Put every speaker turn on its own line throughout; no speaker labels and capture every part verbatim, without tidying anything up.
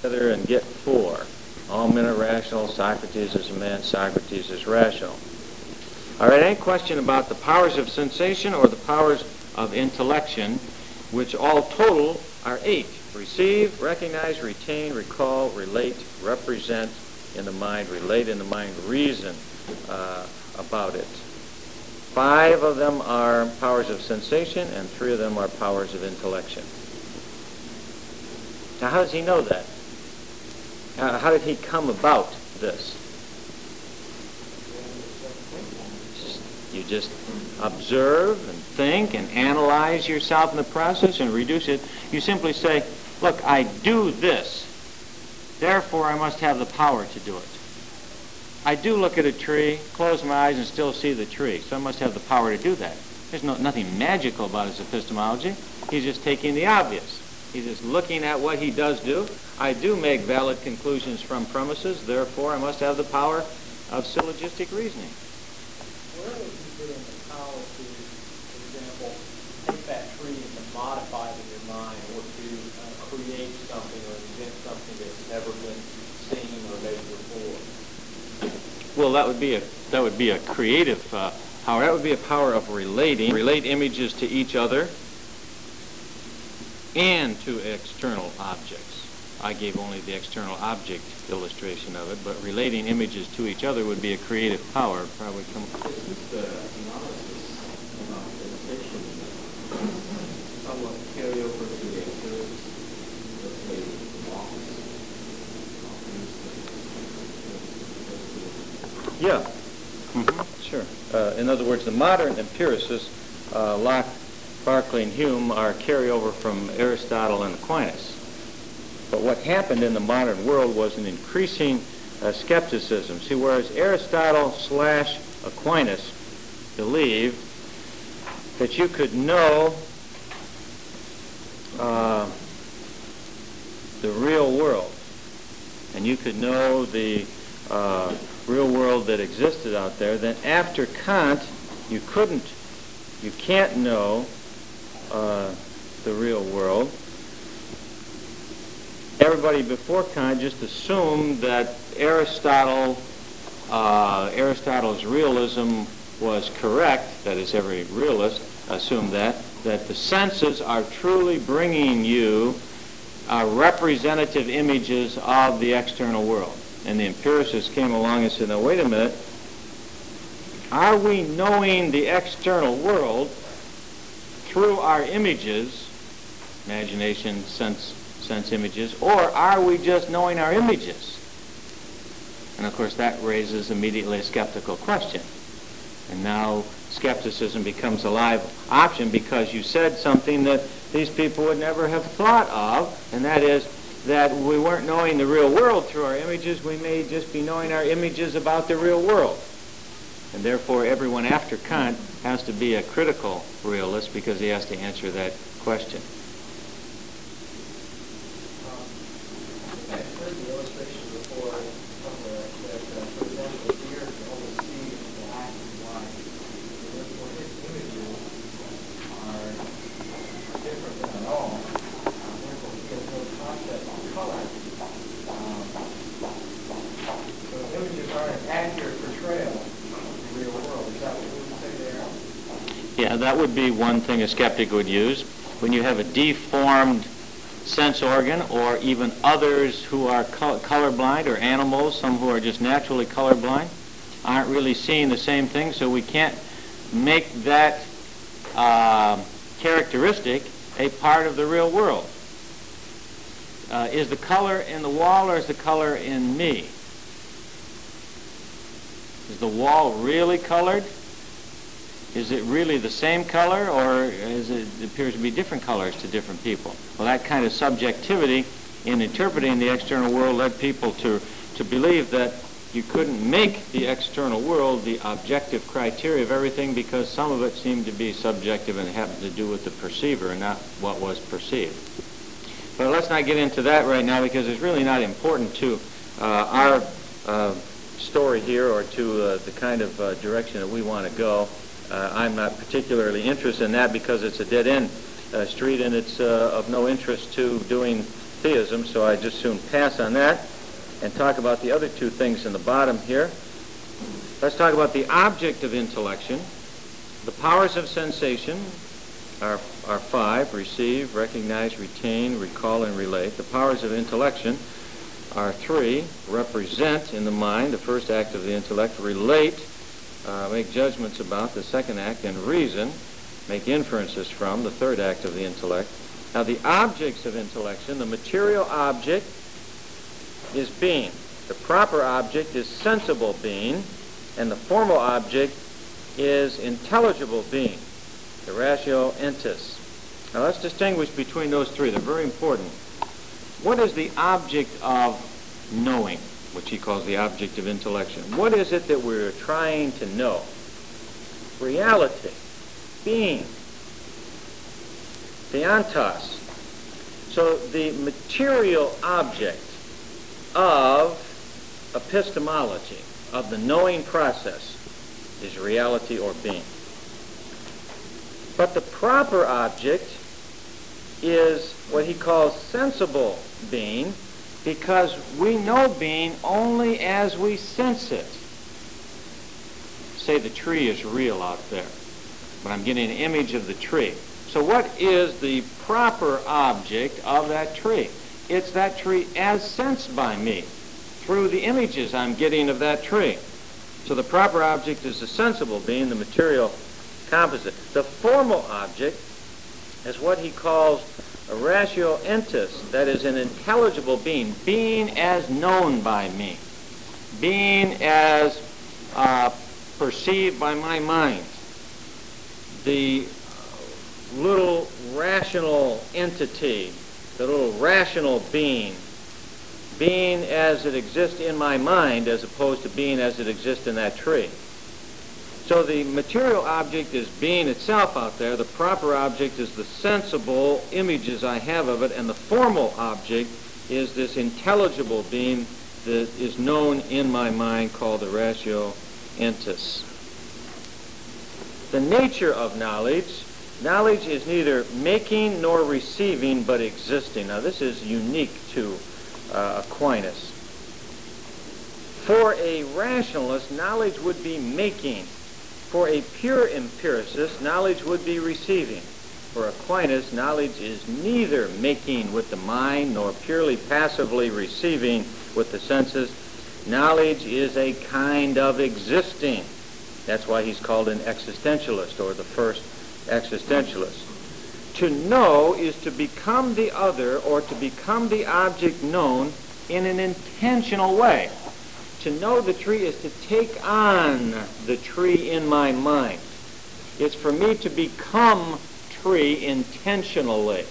together and get four. All men are rational. Socrates is a man. Socrates is rational. All right, any question about the powers of sensation or the powers of intellection, which all total are eight? Receive, recognize, retain, recall, relate, represent in the mind, relate in the mind, reason uh, about it. Five of them are powers of sensation, and three of them are powers of intellection. Now, how does he know that? Uh, how did he come about this? You just observe and think and analyze yourself in the process and reduce it. You simply say, look, I do this, therefore I must have the power to do it. I do look at a tree, close my eyes and still see the tree, so I must have the power to do that. There's no, nothing magical about his epistemology. He's just taking the obvious. He's just looking at what he does do. I do make valid conclusions from premises, therefore I must have the power of syllogistic reasoning.
Where would you put in the power to, for example, take that tree and to modify it in your mind, or to uh, create something or invent something that's never been seen or made before?
Well, that would be a that would be a creative uh, power. That would be a power of relating, relate images to each other and to external objects. I gave only the external object illustration of it, but relating images to each other would be a creative power. Probably come.
This is the analysis about sensation, somewhat carry over to the experience, let's say, walks.
Yeah. Mm-hmm. Sure. Uh, in other words, the modern empiricists, uh, Locke, Berkeley, and Hume, are carryover from Aristotle and Aquinas. But what happened in the modern world was an increasing uh, skepticism. See, whereas Aristotle slash Aquinas believed that you could know uh, the real world, and you could know the uh, real world that existed out there, then after Kant, you couldn't, you can't know uh, the real world. Everybody before Kant just assumed that Aristotle, uh, Aristotle's realism was correct. That is, every realist assumed that, that the senses are truly bringing you uh, representative images of the external world. And the empiricists came along and said, now wait a minute, are we knowing the external world through our images, imagination, sense, sense images, or are we just knowing our images? And of course that raises immediately a skeptical question. And now skepticism becomes a live option because you said something that these people would never have thought of, and that is that we weren't knowing the real world through our images, we may just be knowing our images about the real world. And therefore everyone after Kant has to be a critical realist because he has to answer that question. Yeah, that would be one thing a skeptic would use. When you have a deformed sense organ, or even others who are col- colorblind, or animals, some who are just naturally colorblind, aren't really seeing the same thing, so we can't make that uh, characteristic a part of the real world. Uh, is the color in the wall or is the color in me? Is the wall really colored? Is it really the same color, or is it, it appears to be different colors to different people? Well, that kind of subjectivity in interpreting the external world led people to, to believe that you couldn't make the external world the objective criteria of everything because some of it seemed to be subjective and happened to do with the perceiver and not what was perceived. But let's not get into that right now because it's really not important to uh, our uh, story here or to uh, the kind of uh, direction that we want to go. Uh, I'm not particularly interested in that because it's a dead-end uh, street and it's uh, of no interest to doing theism, so I just soon pass on that and talk about the other two things in the bottom here. Let's talk about the object of intellection. The powers of sensation are, are five: receive, recognize, retain, recall, and relate. The powers of intellection are three: represent in the mind, the first act of the intellect; relate, uh, make judgments about, the second act; and reason, make inferences from, the third act of the intellect. Now, the objects of intellection, the material object is being. The proper object is sensible being, and the formal object is intelligible being, the ratio entis. Now, let's distinguish between those three. They're very important. What is the object of knowing, which he calls the object of intellection? What is it that we're trying to know? Reality, being, theantos. So the material object of epistemology, of the knowing process, is reality or being. But the proper object is what he calls sensible being, because we know being only as we sense it. Say the tree is real out there, but I'm getting an image of the tree. So what is the proper object of that tree? It's that tree as sensed by me through the images I'm getting of that tree. So the proper object is the sensible being, the material composite. The formal object is what he calls a ratio entis, that is an intelligible being, being as known by me, being as uh, perceived by my mind. The little rational entity, the little rational being, being as it exists in my mind as opposed to being as it exists in that tree. So the material object is being itself out there. The proper object is the sensible images I have of it, and the formal object is this intelligible being that is known in my mind, called the ratio entis. The nature of knowledge, knowledge is neither making nor receiving, but existing. Now this is unique to uh, Aquinas. For a rationalist, knowledge would be making. For a pure empiricist, knowledge would be receiving. For Aquinas, knowledge is neither making with the mind nor purely passively receiving with the senses. Knowledge is a kind of existing. That's why he's called an existentialist, or the first existentialist. To know is to become the other, or to become the object known in an intentional way. To know the tree is to take on the tree in my mind. It's for me to become tree intentionally.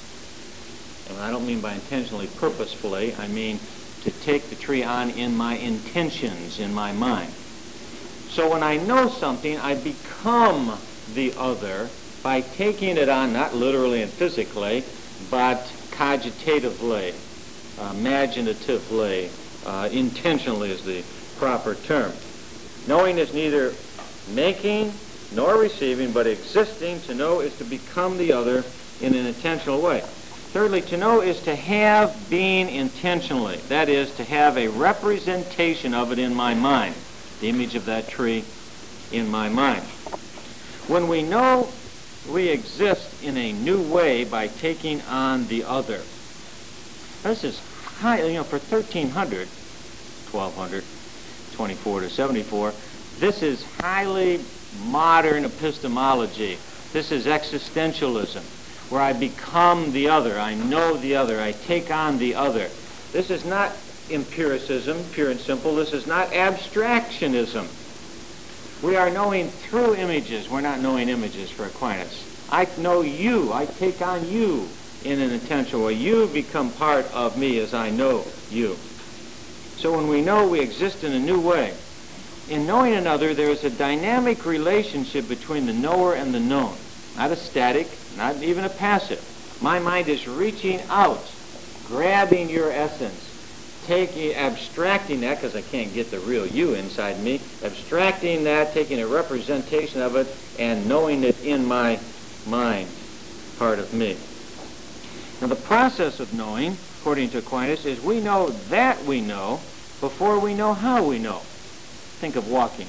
And I don't mean by intentionally purposefully. I mean to take the tree on in my intentions, in my mind. So when I know something, I become the other by taking it on, not literally and physically, but cogitatively, uh, imaginatively, uh, intentionally is the proper term. Knowing is neither making nor receiving, but existing. To know is to become the other in an intentional way. Thirdly, to know is to have being intentionally. That is, to have a representation of it in my mind, the image of that tree in my mind. When we know, we exist in a new way by taking on the other. This is high, you know, for thirteen hundred, twelve twenty-four to seventy-four, this is highly modern epistemology. This is existentialism, where I become the other, I know the other, I take on the other. This is not empiricism, pure and simple. This is not abstractionism. We are knowing through images. We're not knowing images for Aquinas. I know you. I take on you in an intentional way. You become part of me as I know you. So when we know, we exist in a new way. In knowing another, there is a dynamic relationship between the knower and the known. Not a static, not even a passive. My mind is reaching out, grabbing your essence, taking, abstracting that, because I can't get the real you inside me, abstracting that, taking a representation of it, and knowing it in my mind, part of me. Now the process of knowing according to Aquinas, is we know that we know before we know how we know. Think of walking.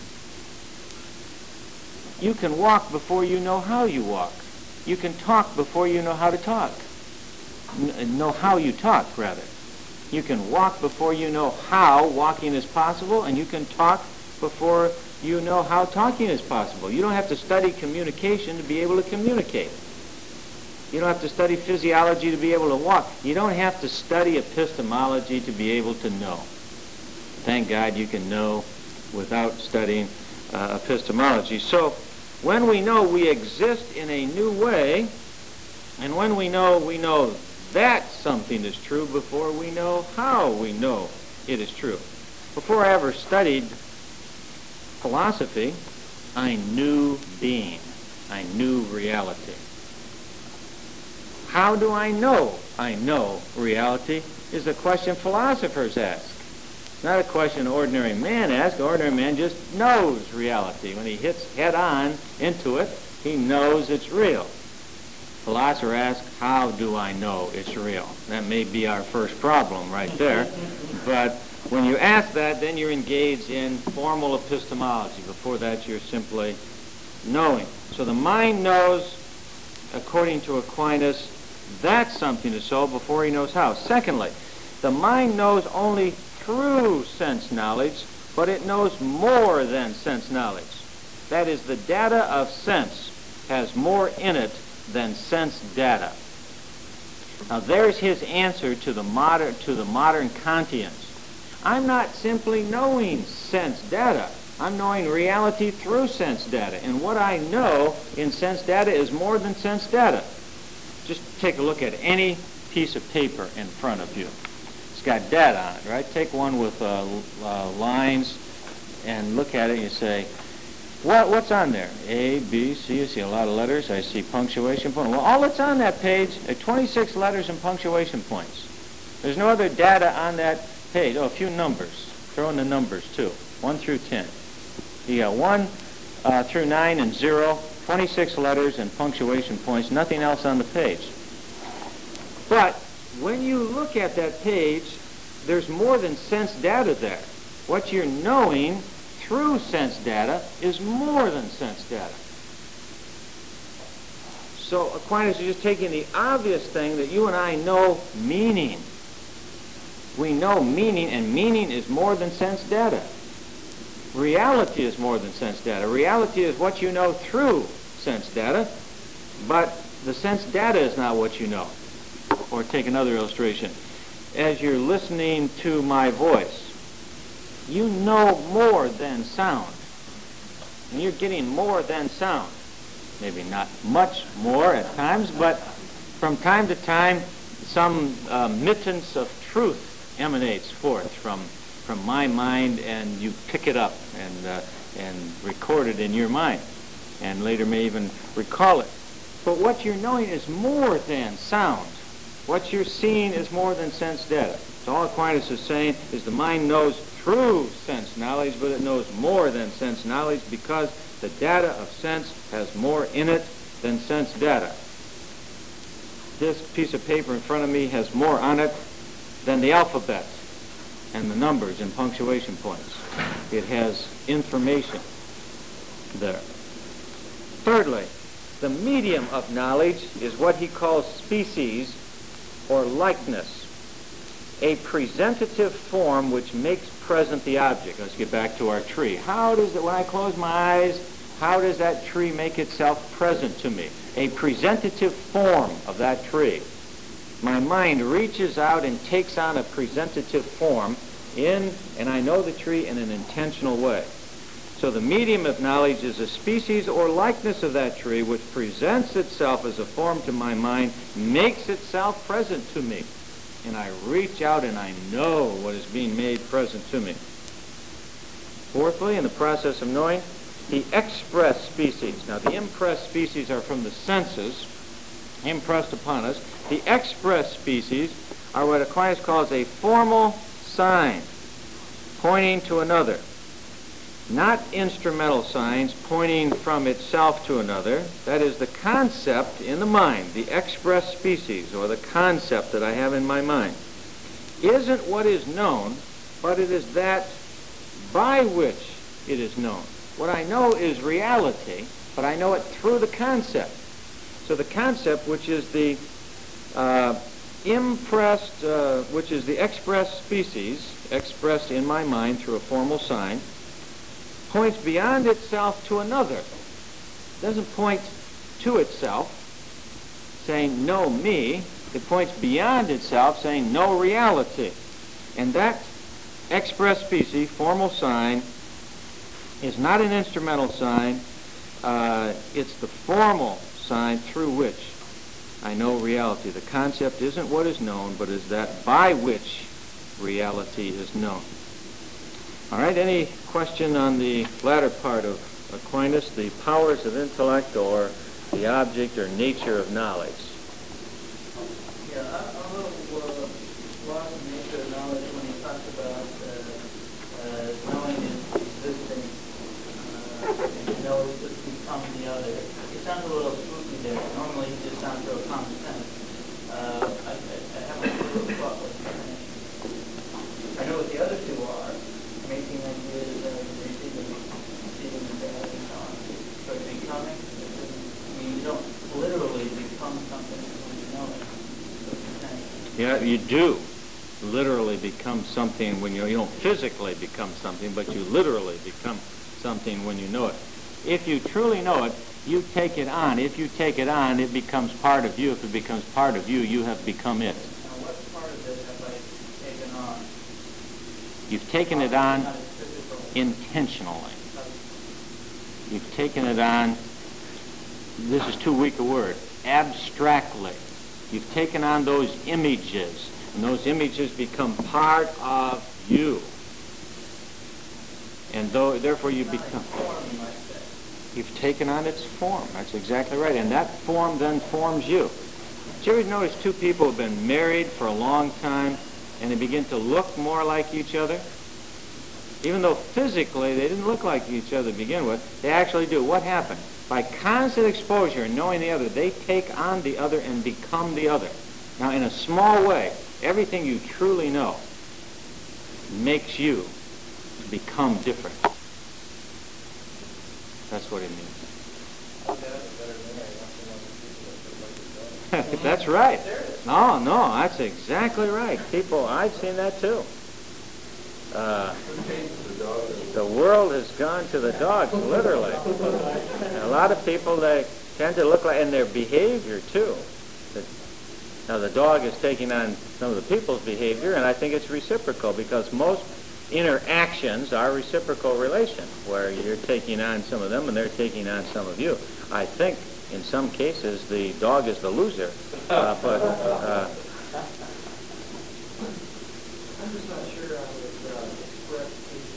You can walk before you know how you walk. You can talk before you know how to talk. N- know how you talk, rather. You can walk before you know how walking is possible, and you can talk before you know how talking is possible. You don't have to study communication to be able to communicate. You don't have to study physiology to be able to walk. You don't have to study epistemology to be able to know. Thank God you can know without studying uh, epistemology. So when we know we exist in a new way, and when we know we know that something is true before we know how we know it is true. Before I ever studied philosophy, I knew being. I knew reality. How do I know I know reality is a question philosophers ask. It's not a question an ordinary man asks. An ordinary man just knows reality. When he hits head-on into it, he knows it's real. Philosopher asks, how do I know it's real? That may be our first problem right there. But when you ask that, then you're engaged in formal epistemology. Before that, you're simply knowing. So the mind knows, according to Aquinas, that something is so before he knows how. Secondly, the mind knows only through sense knowledge, but it knows more than sense knowledge. That is, the data of sense has more in it than sense data. Now there's his answer to the modern to the modern Kantians. I'm not simply knowing sense data. I'm knowing reality through sense data. And what I know in sense data is more than sense data. Just take a look at any piece of paper in front of you. It's got data on it, right? Take one with uh, uh, lines and look at it and you say, what, what's on there? A, B, C. You see a lot of letters. I see punctuation points. Well, all that's on that page are twenty-six letters and punctuation points. There's no other data on that page. Oh, a few numbers. Throw in the numbers, too. one through ten. You got one uh, through nine and zero, twenty-six letters and punctuation points, nothing else on the page. But when you look at that page, there's more than sense data there. What you're knowing through sense data is more than sense data. So Aquinas is just taking the obvious thing that you and I know meaning. We know meaning, and meaning is more than sense data. Reality is more than sense data. Reality is what you know through sense data, but the sense data is not what you know. Or take another illustration. As you're listening to my voice, you know more than sound. And you're getting more than sound. Maybe not much more at times, but from time to time, some uh, mittens of truth emanates forth from from my mind, and you pick it up and uh, and record it in your mind, and later may even recall it. But what you're knowing is more than sound. What you're seeing is more than sense data. So all Aquinas is saying is the mind knows through sense knowledge, but it knows more than sense knowledge because the data of sense has more in it than sense data. This piece of paper in front of me has more on it than the alphabet and the numbers and punctuation points. It has information there. Thirdly, the medium of knowledge is what he calls species or likeness, a presentative form which makes present the object. Let's get back to our tree. How does it, when I close my eyes, how does that tree make itself present to me? A presentative form of that tree. My mind reaches out and takes on a presentative form in, and I know the tree in an intentional way. So the medium of knowledge is a species or likeness of that tree which presents itself as a form to my mind, makes itself present to me. And I reach out and I know what is being made present to me. Fourthly, in the process of knowing, the express species. Now the impressed species are from the senses, impressed upon us. The express species are what Aquinas calls a formal sign pointing to another. Not instrumental signs pointing from itself to another. That is the concept in the mind, the express species, or the concept that I have in my mind. isn't what is known, but it is that by which it is known. What I know is reality, but I know it through the concept. So the concept, which is the uh, impressed, uh, which is the expressed species, expressed in my mind through a formal sign, points beyond itself to another. It doesn't point to itself, saying, know me. It points beyond itself, saying, know reality. And that express species, formal sign, is not an instrumental sign. Uh, it's the formal sign through which I know reality. The concept isn't what is known, but is that by which reality is known. All right, any question on the latter part of Aquinas, the powers of intellect or the object or nature of knowledge?
Yeah, I, I'm a little uh, lost in the nature of knowledge when he talks about uh, uh, knowing is existing, uh, and to know is to become the other. It sounds a little spooky there. Normally it just sounds real common sense. Uh, I, I, I haven't really thought what the definition. I know what the other two are. Making ideas, uh, receiving, receiving the bad and so on. But becoming, I mean, you don't literally become something when you know it.
Yeah, you do literally become something when you, you don't physically become something, but you literally become something when you know it. If you truly know it, you take it on. If you take it on, it becomes part of you. If it becomes part of you, you have become it.
Now, what part of it have I taken on?
You've taken it on intentionally. You've taken it on, this is too weak a word, abstractly. You've taken on those images, and those images become part of you. And though, therefore you become... You've taken on its form. That's exactly right. And that form then forms you. Did you ever notice two people have been married for a long time, and they begin to look more like each other? Even though physically they didn't look like each other to begin with, they actually do. What happened? By constant exposure and knowing the other, they take on the other and become the other. Now, in a small way, everything you truly know makes you become different. That's what it means. That's right. No, no, that's exactly right. People, I've seen that too. Uh, the world has gone to the dogs, literally. And a lot of people, they tend to look like, and their behavior too. Now the dog is taking on some of the people's behavior, and I think it's reciprocal, because most interactions are reciprocal relations, where you're taking on some of them and they're taking on some of you. I think in some cases the dog is the loser, uh, but uh,
I'm just not sure how this uh, express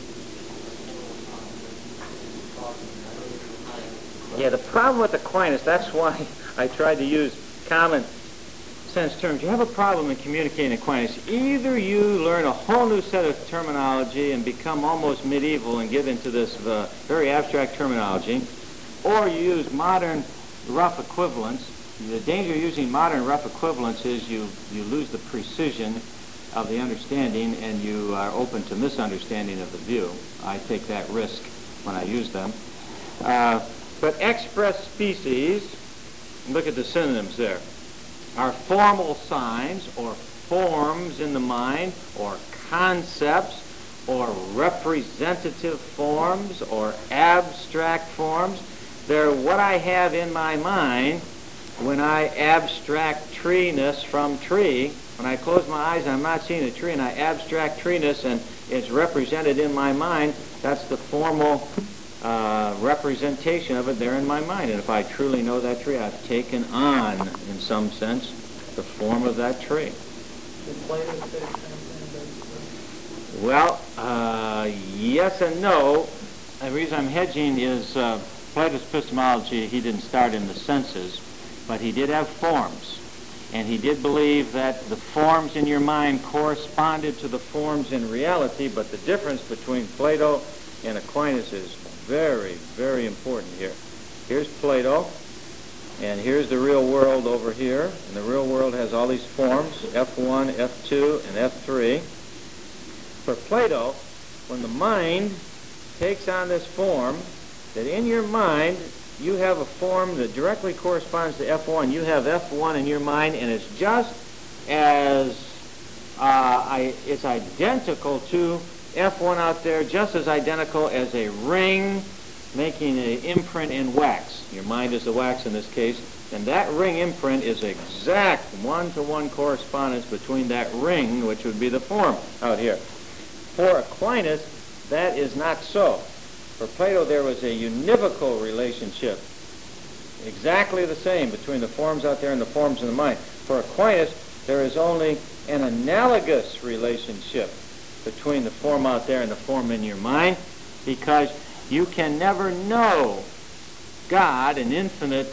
species.
yeah, the problem with Aquinas, that's why I tried to use common sense terms. You have a problem in communicating Aquinas. Either you learn a whole new set of terminology and become almost medieval and get into this uh, very abstract terminology, or you use modern rough equivalents. The danger of using modern rough equivalents is you, you lose the precision of the understanding, and you are open to misunderstanding of the view. I take that risk when I use them. Uh, but express species, look at the synonyms there, are formal signs or forms in the mind, or concepts, or representative forms, or abstract forms. They're what I have in my mind when I abstract treeness from tree. When I close my eyes, I'm not seeing a tree, and I abstract treeness, and it's represented in my mind. That's the formal uh, representation of it there in my mind. And if I truly know that tree, I've taken on, in some sense, the form of that tree. Well, uh, yes and no. The reason I'm hedging is uh, Plato's epistemology, he didn't start in the senses, but he did have forms. And he did believe that the forms in your mind corresponded to the forms in reality, but the difference between Plato and Aquinas is very, very important here. Here's Plato. And here's the real world over here. And the real world has all these forms, F one, F two, and F three. For Plato, when the mind takes on this form, that in your mind you have a form that directly corresponds to F one. You have F one in your mind, and it's just as, uh, I, it's identical to F one out there, just as identical as a ring making an imprint in wax. Your mind is the wax in this case, and that ring imprint is exact one-to-one correspondence between that ring, which would be the form out here. For Aquinas, that is not so. For Plato, there was a univocal relationship, exactly the same between the forms out there and the forms in the mind. For Aquinas, there is only an analogous relationship between the form out there and the form in your mind, because you can never know God, an infinite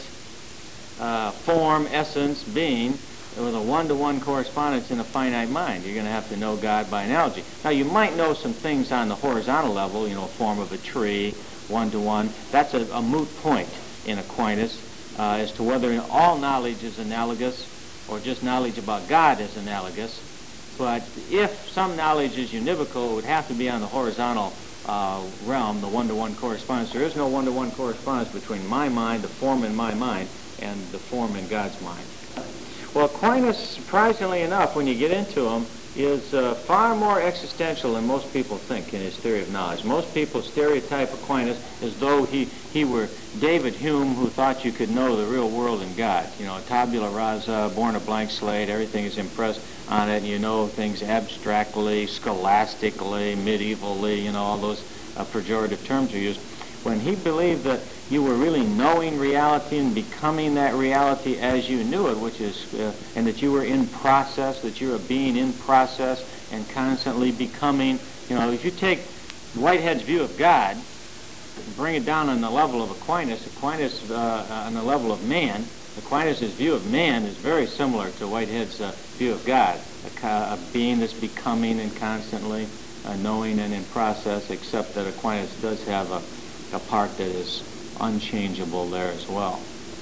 uh, form, essence, being, with a one-to-one correspondence in a finite mind. You're going to have to know God by analogy. Now, you might know some things on the horizontal level, you know, a form of a tree, one-to-one. That's a, a moot point in Aquinas uh, as to whether all knowledge is analogous or just knowledge about God is analogous. But if some knowledge is univocal, it would have to be on the horizontal uh, realm, the one-to-one correspondence. There is no one-to-one correspondence between my mind, the form in my mind, and the form in God's mind. Well, Aquinas, surprisingly enough, when you get into him, is uh, far more existential than most people think in his theory of knowledge. Most people stereotype Aquinas as though he, he were David Hume, who thought you could know the real world and God. You know, tabula rasa, born a blank slate, everything is impressed on it, and you know things abstractly, scholastically, medievally, you know, all those uh, pejorative terms are used. When he believed that you were really knowing reality and becoming that reality as you knew it, which is, uh, and that you were in process, that you're a being in process and constantly becoming, you know, if you take Whitehead's view of God and bring it down on the level of Aquinas, Aquinas uh, on the level of man, Aquinas' view of man is very similar to Whitehead's uh, view of God, a, a being that's becoming and constantly uh, knowing and in process, except that Aquinas does have a, a part that is unchangeable there as well.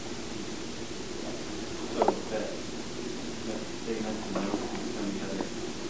So that, that statement from the from the other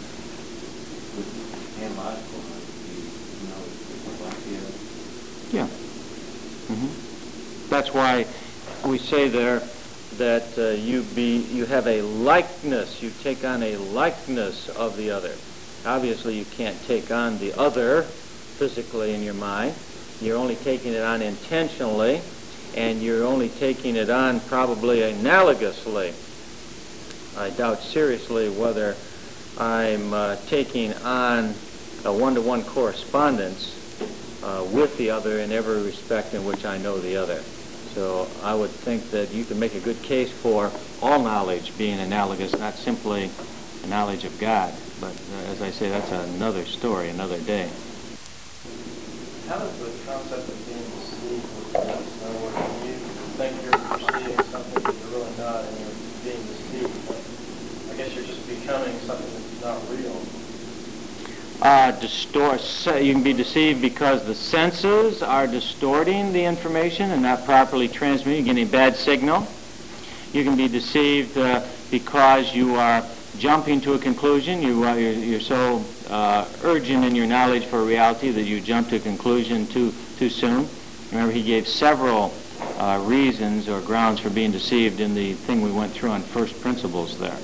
with analogical, you know, like the
Yeah. Mm-hmm. That's why we say there that uh, you be you have a likeness. You take on a likeness of the other. Obviously, you can't take on the other physically in your mind. You're only taking it on intentionally, and you're only taking it on probably analogously. I doubt seriously whether I'm uh, taking on a one-to-one correspondence uh, with the other in every respect in which I know the other. So I would think that you can make a good case for all knowledge being analogous, not simply a knowledge of God. But uh, as I say, that's another story, another day.
How does the concept of being deceived work? In other words, when you think you're perceiving something that you're really not, and you're being deceived, I guess you're just becoming something that's not real.
Uh, distort. You can be deceived because the senses are distorting the information and not properly transmitting, getting a bad signal. You can be deceived uh, because you are jumping to a conclusion. You, uh, you're, you're so uh, urgent in your knowledge for reality that you jump to a conclusion too too soon. Remember, he gave several uh, reasons or grounds for being deceived in the thing we went through on first principles there.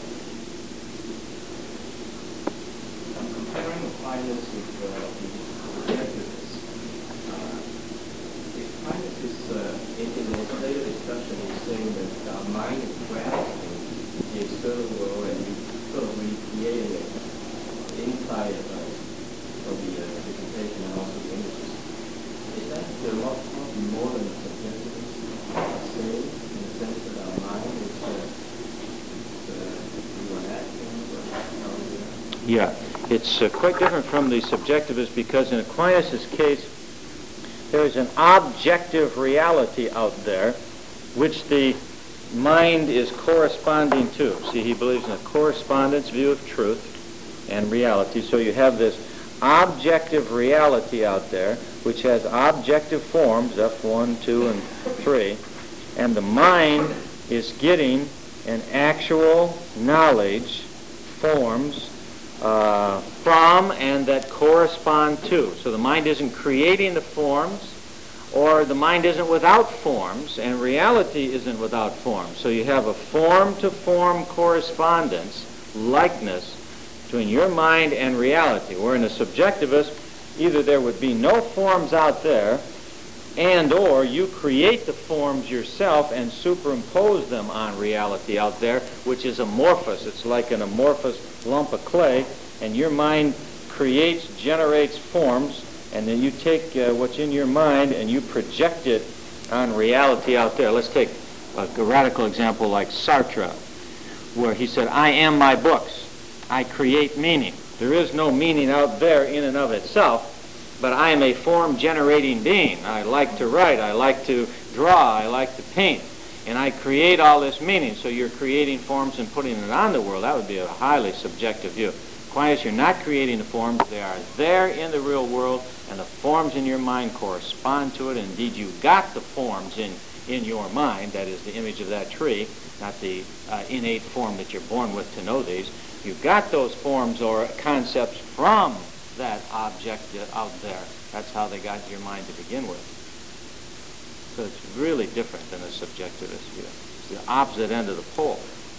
comparing Aquinas with uh, the objectivists. Uh, Aquinas is, uh, in, in his later discussion, he's saying that our mind is grasping the external world and we sort of recreating it inside of us for the uh, representation and also the images. Is that a lot, lot more than subjectivists say, in the sense that our mind is uh, uh, we are acting, or how we are?
Yeah, it's uh, quite different from the subjectivist because in Aquinas' case, there is an objective reality out there which the mind is corresponding to. See, he believes in a correspondence view of truth and reality. So you have this objective reality out there which has objective forms, F one, two, and three, and the mind is getting an actual knowledge, forms, uh, from and that correspond to. So the mind isn't creating the forms, or the mind isn't without forms, and reality isn't without forms. So you have a form-to-form correspondence, likeness, between your mind and reality. Where in a subjectivist, either there would be no forms out there, and or you create the forms yourself and superimpose them on reality out there, which is amorphous. It's like an amorphous lump of clay, and your mind creates, generates forms, and then you take uh, what's in your mind and you project it on reality out there. Let's take a, a radical example like Sartre, where he said, I am my books. I create meaning. There is no meaning out there in and of itself, but I am a form-generating being. I like to write. I like to draw. I like to paint. And I create all this meaning. So you're creating forms and putting it on the world. That would be a highly subjective view. Aquinas, you're not creating the forms. They are there in the real world, and the forms in your mind correspond to it. Indeed, you got the forms in, in your mind. That is the image of that tree, not the uh, innate form that you're born with to know these. You got those forms or concepts from that object out there. That's how they got your mind to begin with. So it's really different than a subjectivist view. It's the opposite end of the pole.